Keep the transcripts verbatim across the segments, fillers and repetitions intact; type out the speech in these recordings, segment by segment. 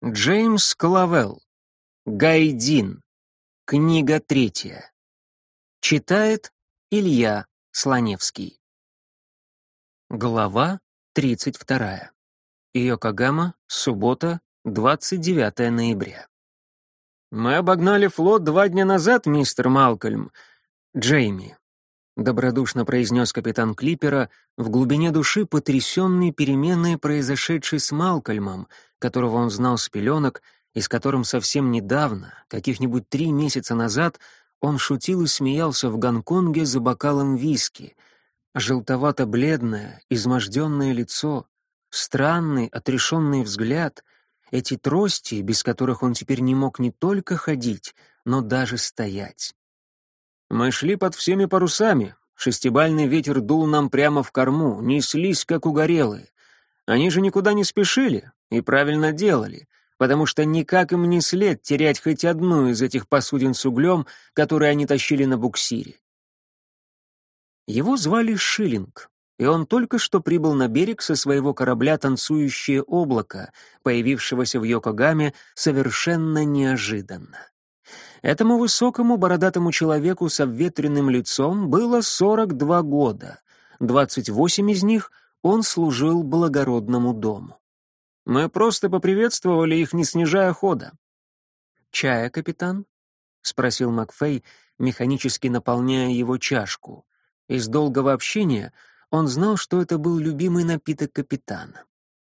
Джеймс Клавелл. Гайдин. Книга третья. Читает Илья Слоневский. Глава тридцать вторая. Йокогама, суббота, двадцать девятое ноября. «Мы обогнали флот два дня назад, мистер Малкольм. Джейми», — добродушно произнес капитан Клиппера, в глубине души потрясенный переменой, произошедшей с Малкольмом, которого он знал с пеленок, и с которым совсем недавно, каких-нибудь три месяца назад, он шутил и смеялся в Гонконге за бокалом виски. Желтовато-бледное, изможденное лицо, странный, отрешенный взгляд, эти трости, без которых он теперь не мог не только ходить, но даже стоять. Мы шли под всеми парусами. Шестибальный ветер дул нам прямо в корму, неслись, как угорелые. Они же никуда не спешили и правильно делали, потому что никак им не след терять хоть одну из этих посудин с углем, которые они тащили на буксире. Его звали Шиллинг, и он только что прибыл на берег со своего корабля «Танцующее облако», появившегося в Йокогаме совершенно неожиданно. Этому высокому бородатому человеку с обветренным лицом было сорок два года, двадцать восемь из них он служил благородному дому. Мы просто поприветствовали их, не снижая хода. «Чая, капитан?» — спросил Макфей, механически наполняя его чашку. Из долгого общения он знал, что это был любимый напиток капитана.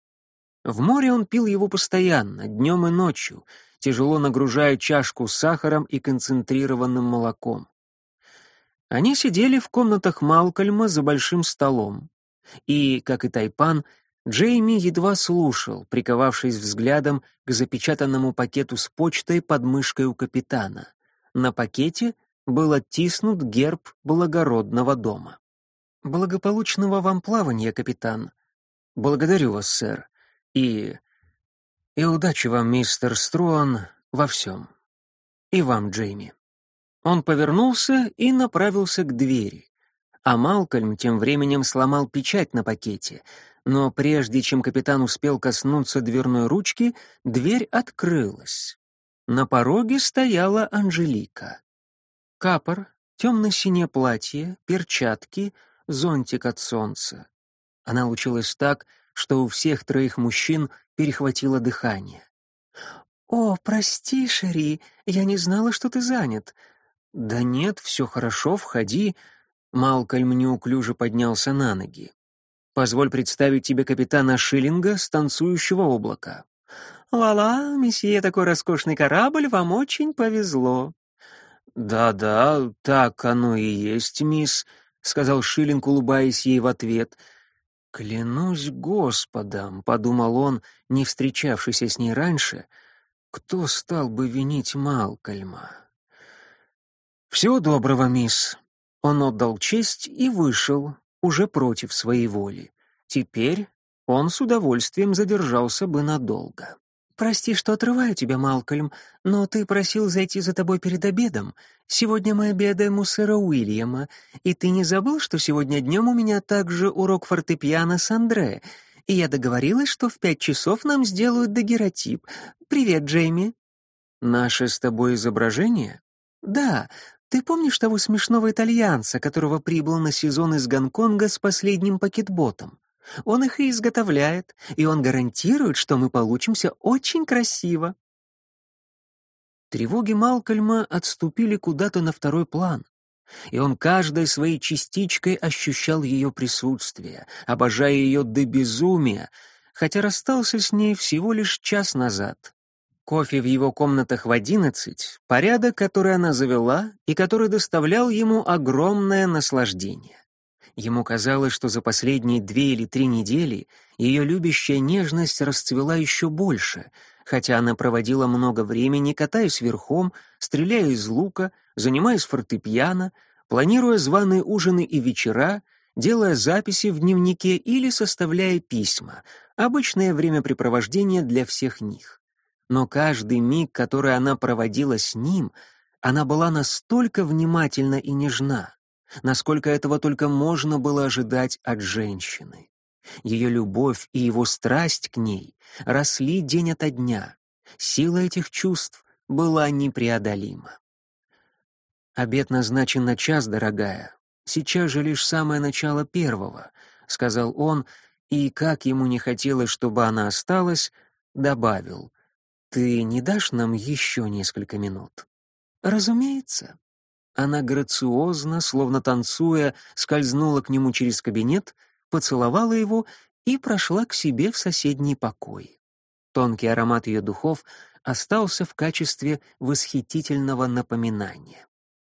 В море он пил его постоянно, днем и ночью, тяжело нагружая чашку сахаром и концентрированным молоком. Они сидели в комнатах Малкольма за большим столом. И, как и Тайпан, Джейми едва слушал, приковавшись взглядом к запечатанному пакету с почтой под мышкой у капитана. На пакете был оттиснут герб благородного дома. «Благополучного вам плавания, капитан». «Благодарю вас, сэр. И... и удачи вам, мистер Струан, во всем. И вам, Джейми». Он повернулся и направился к двери. А Малкольм тем временем сломал печать на пакете, но прежде чем капитан успел коснуться дверной ручки, дверь открылась. На пороге стояла Анжелика. Капор, темно-синее платье, перчатки, зонтик от солнца. Она лучилась так, что у всех троих мужчин перехватило дыхание. «О, прости, Шери, я не знала, что ты занят». «Да нет, все хорошо, входи». Малкольм неуклюже поднялся на ноги. «Позволь представить тебе капитана Шиллинга с танцующего облака». «Ла-ла, месье, такой роскошный корабль, вам очень повезло». «Да-да, так оно и есть, мисс», — сказал Шиллинг, улыбаясь ей в ответ. «Клянусь Господом», — подумал он, не встречавшийся с ней раньше, — «кто стал бы винить Малкольма?» «Всего доброго, мисс». Он отдал честь и вышел, уже против своей воли. Теперь он с удовольствием задержался бы надолго. «Прости, что отрываю тебя, Малкольм, но ты просил зайти за тобой перед обедом. Сегодня мы обедаем у сэра Уильяма, и ты не забыл, что сегодня днем у меня также урок фортепиано с Андре, и я договорилась, что в пять часов нам сделают дагеротип. Привет, Джейми». «Наше с тобой изображение?» «Да. Ты помнишь того смешного итальянца, которого прибыл на сезон из Гонконга с последним пакетботом? Он их и изготовляет, и он гарантирует, что мы получимся очень красиво». Тревоги Малкольма отступили куда-то на второй план, и он каждой своей частичкой ощущал ее присутствие, обожая ее до безумия, хотя расстался с ней всего лишь час назад. Кофе в его комнатах в одиннадцать — порядок, который она завела и который доставлял ему огромное наслаждение. Ему казалось, что за последние две или три недели ее любящая нежность расцвела еще больше, хотя она проводила много времени, катаясь верхом, стреляя из лука, занимаясь фортепиано, планируя званые ужины и вечера, делая записи в дневнике или составляя письма, обычное времяпрепровождение для всех них. Но каждый миг, который она проводила с ним, она была настолько внимательна и нежна, насколько этого только можно было ожидать от женщины. Ее любовь и его страсть к ней росли день ото дня. Сила этих чувств была непреодолима. «Обед назначен на час, дорогая. Сейчас же лишь самое начало первого», — сказал он, и, как ему не хотелось, чтобы она осталась, добавил: «Ты не дашь нам еще несколько минут?» «Разумеется». Она грациозно, словно танцуя, скользнула к нему через кабинет, поцеловала его и прошла к себе в соседний покой. Тонкий аромат ее духов остался в качестве восхитительного напоминания.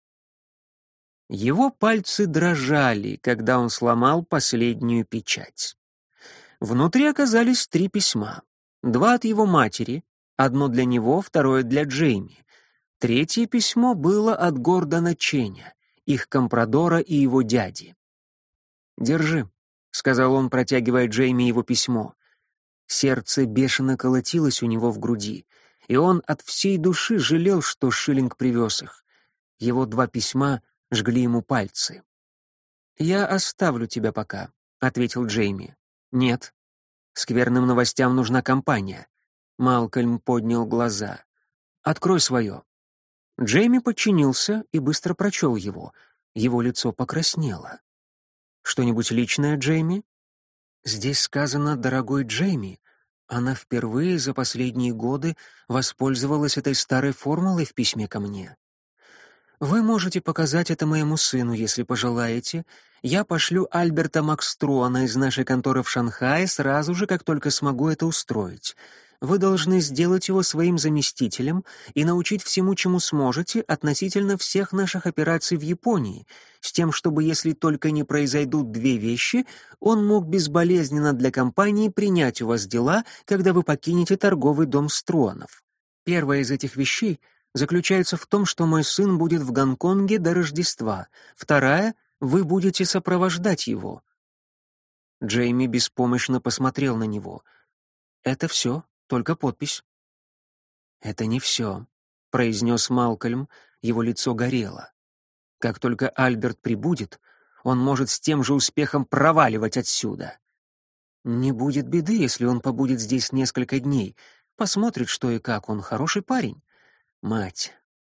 Его пальцы дрожали, когда он сломал последнюю печать. Внутри оказались три письма. Два от его матери, одно для него, второе для Джейми. Третье письмо было от Гордона Ченя, их компрадора и его дяди. «Держи», — сказал он, протягивая Джейми его письмо. Сердце бешено колотилось у него в груди, и он от всей души жалел, что Шиллинг привез их. Его два письма жгли ему пальцы. «Я оставлю тебя пока», — ответил Джейми. «Нет. Скверным новостям нужна компания». Малкольм поднял глаза. «Открой свое». Джейми подчинился и быстро прочел его. Его лицо покраснело. «Что-нибудь личное, Джейми?» «Здесь сказано, дорогой Джейми, она впервые за последние годы воспользовалась этой старой формулой в письме ко мне. Вы можете показать это моему сыну, если пожелаете. Я пошлю Альберта Макструана из нашей конторы в Шанхае сразу же, как только смогу это устроить. Вы должны сделать его своим заместителем и научить всему, чему сможете, относительно всех наших операций в Японии, с тем, чтобы, если только не произойдут две вещи, он мог безболезненно для компании принять у вас дела, когда вы покинете торговый дом Струанов. Первая из этих вещей заключается в том, что мой сын будет в Гонконге до Рождества. Вторая — вы будете сопровождать его». Джейми беспомощно посмотрел на него. «Это все, только подпись». «Это не все», — произнес Малкольм, его лицо горело. «Как только Альберт прибудет, он может с тем же успехом проваливать отсюда. Не будет беды, если он побудет здесь несколько дней, посмотрит, что и как, он хороший парень. Мать.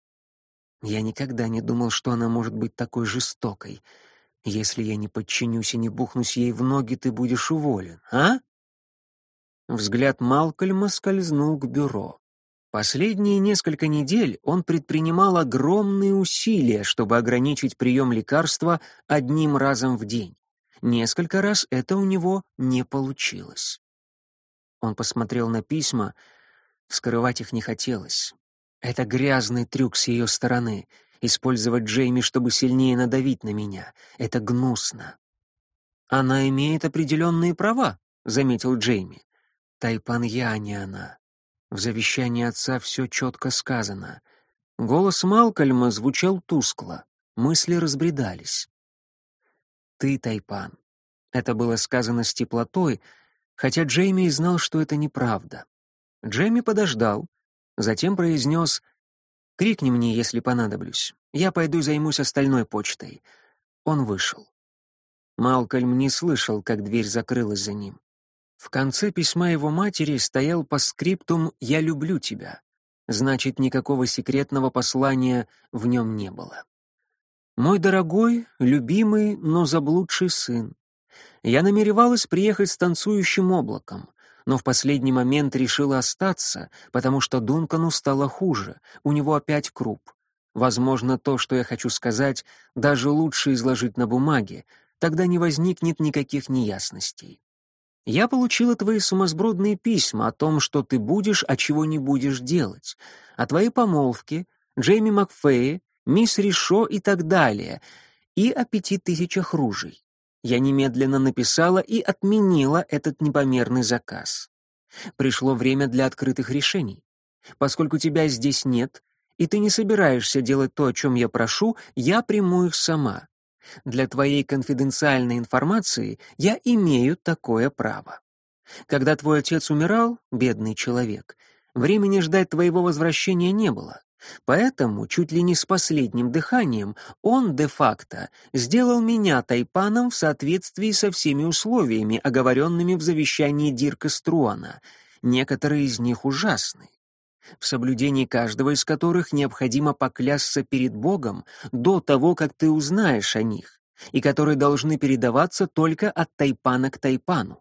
Я никогда не думал, что она может быть такой жестокой. Если я не подчинюсь и не бухнусь ей в ноги, ты будешь уволен, а?» Взгляд Малкольма скользнул к бюро. Последние несколько недель он предпринимал огромные усилия, чтобы ограничить прием лекарства одним разом в день. Несколько раз это у него не получилось. Он посмотрел на письма, вскрывать их не хотелось. Это грязный трюк с ее стороны — использовать Джейми, чтобы сильнее надавить на меня. Это гнусно. «Она имеет определенные права», — заметил Джейми. «Тайпан я, а не она. В завещании отца все четко сказано». Голос Малкольма звучал тускло, мысли разбредались. «Ты, Тайпан». Это было сказано с теплотой, хотя Джейми и знал, что это неправда. Джейми подождал, затем произнес: «Крикни мне, если понадоблюсь. Я пойду займусь остальной почтой». Он вышел. Малкольм не слышал, как дверь закрылась за ним. В конце письма его матери стоял постскриптум «Я люблю тебя». Значит, никакого секретного послания в нем не было. «Мой дорогой, любимый, но заблудший сын, я намеревалась приехать с танцующим облаком, но в последний момент решила остаться, потому что Дункану стало хуже, у него опять круп. Возможно, то, что я хочу сказать, даже лучше изложить на бумаге, тогда не возникнет никаких неясностей. Я получила твои сумасбродные письма о том, что ты будешь, а чего не будешь делать, о твоей помолвке, Джейми Макфее, мисс Ришо и так далее, и о пяти тысячах ружей. Я немедленно написала и отменила этот непомерный заказ. Пришло время для открытых решений. Поскольку тебя здесь нет, и ты не собираешься делать то, о чем я прошу, я приму их сама. Для твоей конфиденциальной информации я имею такое право. Когда твой отец умирал, бедный человек, времени ждать твоего возвращения не было. Поэтому, чуть ли не с последним дыханием, он де-факто сделал меня Тайпаном в соответствии со всеми условиями, оговоренными в завещании Дирка Струана. Некоторые из них ужасны. в соблюдении каждого из которых необходимо поклясться перед Богом до того, как ты узнаешь о них, и которые должны передаваться только от тайпана к тайпану.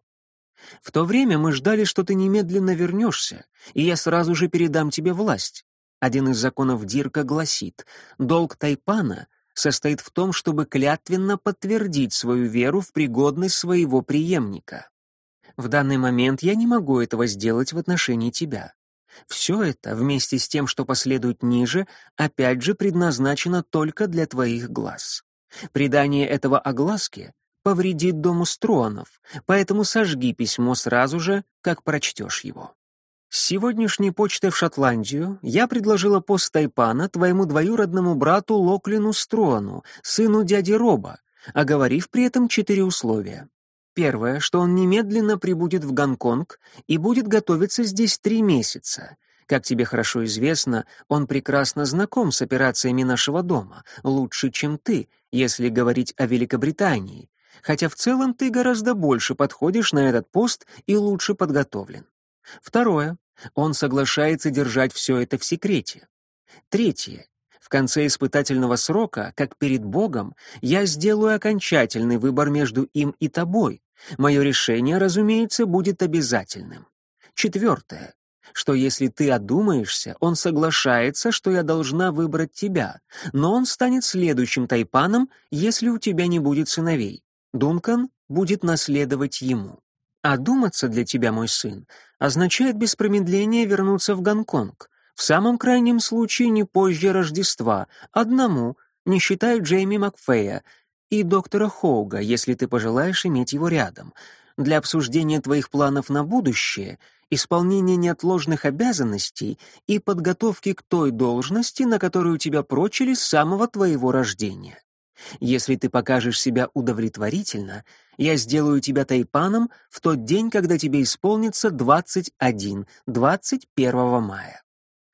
В то время мы ждали, что ты немедленно вернешься, и я сразу же передам тебе власть. Один из законов Дирка гласит: долг тайпана состоит в том, чтобы клятвенно подтвердить свою веру в пригодность своего преемника. В данный момент я не могу этого сделать в отношении тебя. Все это, вместе с тем, что последует ниже, опять же предназначено только для твоих глаз. Придание этого огласке повредит дому Струанов, поэтому сожги письмо сразу же, как прочтешь его. С сегодняшней почты в Шотландию я предложила пост тайпана твоему двоюродному брату Локлину Струану, сыну дяди Роба, оговорив при этом четыре условия. Первое, что он немедленно прибудет в Гонконг и будет готовиться здесь три месяца. Как тебе хорошо известно, он прекрасно знаком с операциями нашего дома, лучше, чем ты, если говорить о Великобритании, хотя в целом ты гораздо больше подходишь на этот пост и лучше подготовлен. Второе, он соглашается держать все это в секрете. Третье, в конце испытательного срока, как перед Богом, я сделаю окончательный выбор между им и тобой. Мое решение, разумеется, будет обязательным. Четвертое, что если ты одумаешься, он соглашается, что я должна выбрать тебя, но он станет следующим тайпаном, если у тебя не будет сыновей. Дункан будет наследовать ему. Одуматься для тебя, мой сын, означает без промедления вернуться в Гонконг. В самом крайнем случае не позже Рождества, одному, не считая Джейми Макфея, и доктора Хоуга, если ты пожелаешь иметь его рядом, для обсуждения твоих планов на будущее, исполнения неотложных обязанностей и подготовки к той должности, на которую тебя прочили с самого твоего рождения. Если ты покажешь себя удовлетворительно, я сделаю тебя тайпаном в тот день, когда тебе исполнится двадцать один, двадцать первого мая.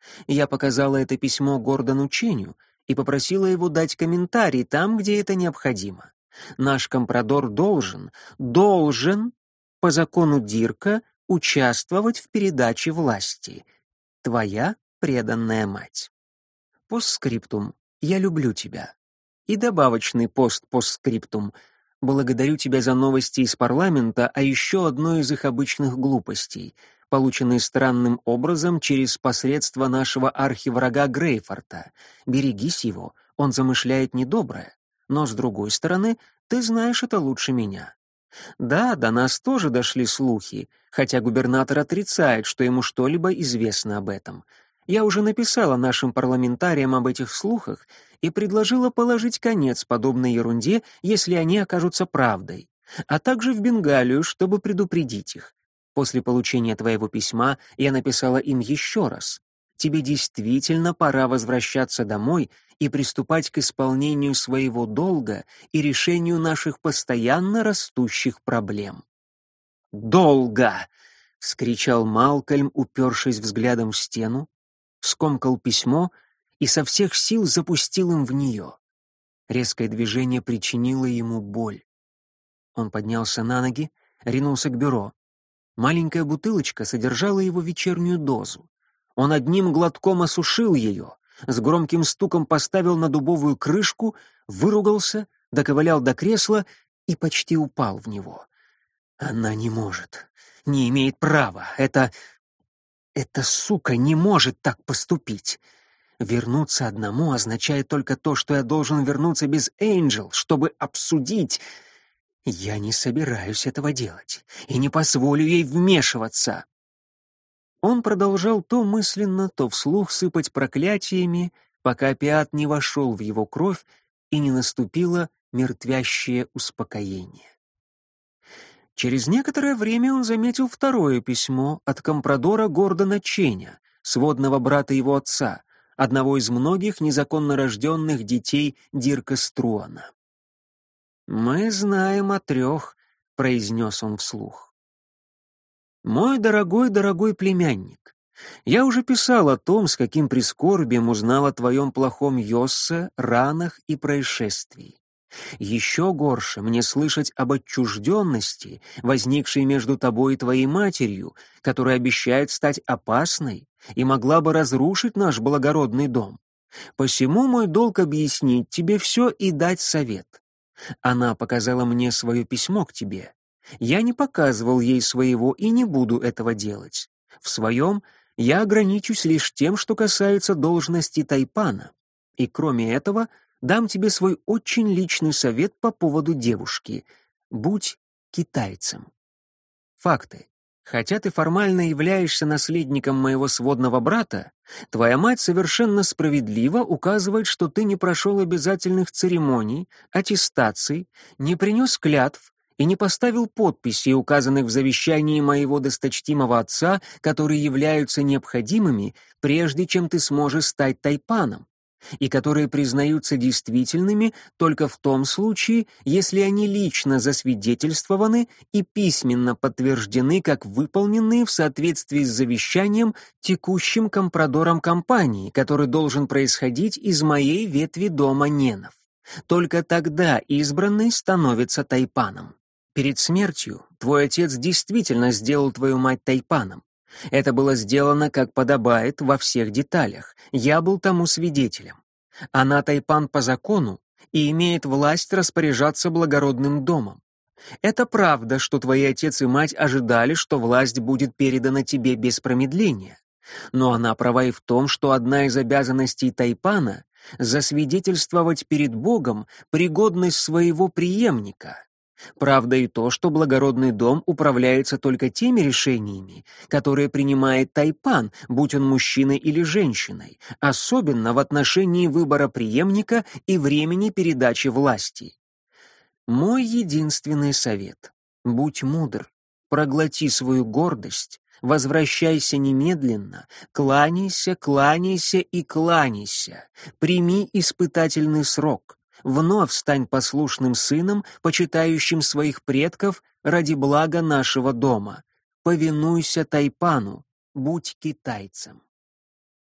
Я показала это письмо Гордону Ченю и попросила его дать комментарий там, где это необходимо. Наш компрадор должен, должен, по закону Дирка, участвовать в передаче власти. Твоя преданная мать. Постскриптум. Я люблю тебя. И добавочный пост-постскриптум. Благодарю тебя за новости из парламента о еще одной из их обычных глупостей, полученной странным образом через посредство нашего архиврага Грейфорта. Берегись его, он замышляет недоброе. Но, с другой стороны, ты знаешь это лучше меня. Да, до нас тоже дошли слухи, хотя губернатор отрицает, что ему что-либо известно об этом. Я уже написала нашим парламентариям об этих слухах и предложила положить конец подобной ерунде, если они окажутся правдой, а также в Бенгалию, чтобы предупредить их. После получения твоего письма я написала им еще раз. Тебе действительно пора возвращаться домой и приступать к исполнению своего долга и решению наших постоянно растущих проблем. «Долга!» — вскричал Малкольм, упершись взглядом в стену, скомкал письмо и со всех сил запустил им в нее. Резкое движение причинило ему боль. Он поднялся на ноги, ринулся к бюро. Маленькая бутылочка содержала его вечернюю дозу. Он одним глотком осушил ее, с громким стуком поставил на дубовую крышку, выругался, доковылял до кресла и почти упал в него. Она не может, не имеет права. Это... Эта сука не может так поступить. Вернуться одному означает только то, что я должен вернуться без Энджел, чтобы обсудить... Я не собираюсь этого делать и не позволю ей вмешиваться. Он продолжал то мысленно, то вслух сыпать проклятиями, пока опиат не вошел в его кровь и не наступило мертвящее успокоение. Через некоторое время он заметил второе письмо от компрадора Гордона Ченя, сводного брата его отца, одного из многих незаконно рожденных детей Дирка Струана. «Мы знаем о трех», — произнес он вслух. «Мой дорогой-дорогой племянник, я уже писал о том, с каким прискорбием узнал о твоем плохом Йоссе, ранах и происшествии. Еще горше мне слышать об отчужденности, возникшей между тобой и твоей матерью, которая обещает стать опасной и могла бы разрушить наш благородный дом. Посему мой долг объяснить тебе все и дать совет. Она показала мне свое письмо к тебе. Я не показывал ей своего и не буду этого делать. В своем я ограничусь лишь тем, что касается должности тайпана. И кроме этого, дам тебе свой очень личный совет по поводу девушки. Будь китайцем. Факты. Хотя ты формально являешься наследником моего сводного брата, твоя мать совершенно справедливо указывает, что ты не прошел обязательных церемоний, аттестаций, не принес клятв и не поставил подписей, указанных в завещании моего досточтимого отца, которые являются необходимыми, прежде чем ты сможешь стать тайпаном, и которые признаются действительными только в том случае, если они лично засвидетельствованы и письменно подтверждены как выполненные в соответствии с завещанием текущим компрадором компании, который должен происходить из моей ветви дома Ненов. Только тогда избранный становится тайпаном. Перед смертью твой отец действительно сделал твою мать тайпаном. Это было сделано, как подобает, во всех деталях. Я был тому свидетелем. Она тайпан по закону и имеет власть распоряжаться благородным домом. Это правда, что твои отец и мать ожидали, что власть будет передана тебе без промедления. Но она права и в том, что одна из обязанностей тайпана — засвидетельствовать перед Богом пригодность своего преемника. Правда и то, что благородный дом управляется только теми решениями, которые принимает тайпан, будь он мужчиной или женщиной, особенно в отношении выбора преемника и времени передачи власти. Мой единственный совет — будь мудр, проглоти свою гордость, возвращайся немедленно, кланяйся, кланяйся и кланяйся, прими испытательный срок. Вновь стань послушным сыном, почитающим своих предков ради блага нашего дома. Повинуйся тайпану, будь китайцем.